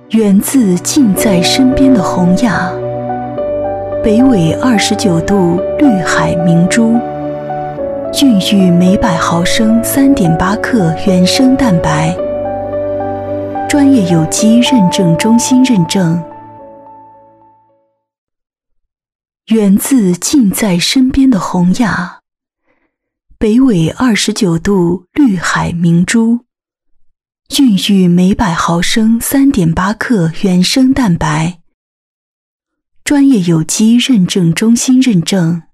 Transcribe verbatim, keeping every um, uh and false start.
源自近在身边的洪雅，北纬二十九度绿海明珠，孕育每百毫升 三点八 克原生蛋白，专业有机认证中心认证。源自近在身边的洪雅，北纬二十九度绿海明珠，孕育每百毫升 三点八 克原生蛋白，专业有机认证中心认证。